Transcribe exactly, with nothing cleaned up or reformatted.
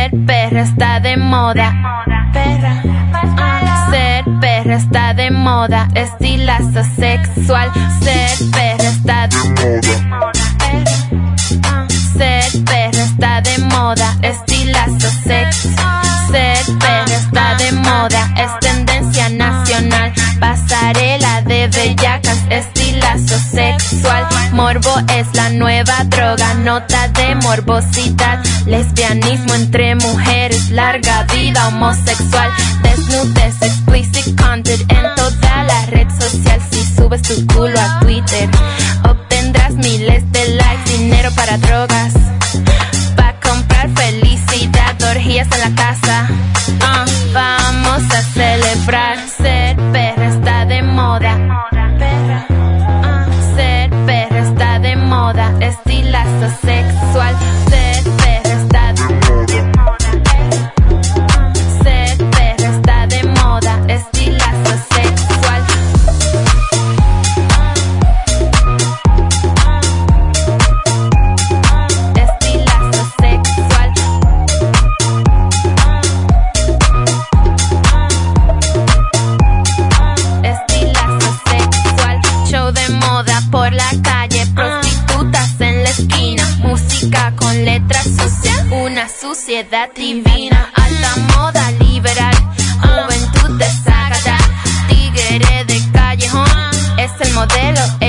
Ser perra está de moda. Perra. Uh, ser perra está de moda. Estilazo sexual. Ser perra está de moda. Uh, ser perra está de moda. Estilazo sexual. Ser perra está de moda. Es tendencia nacional. Pasarela de bellacas. Estilazo sexual. Morbo es la nueva droga. Nota de morbosidad. Lesbianismo entre mujeres. Larga vida homosexual. Desnudez, explicit content en toda la red social. Si subes tu culo a Twitter, obtendrás miles de likes. Dinero para drogas, pa' comprar felicidad. Orgías en la casa. uh, Vamos a celebrar. Ser perra está de moda. Perra. uh, Ser perra está de moda. Estilazo sexual. Ser perra está de moda. uh, Ser perra está de moda. Estilazo sexual. Estilazo sexual. Estilazo sexual. Show de moda por la calle. Prostitutas en la esquina. Música con letras sucias. Una suciedad divina. Alta moda liberal. Juventud desacatada. Tigre de callejón. Es el modelo.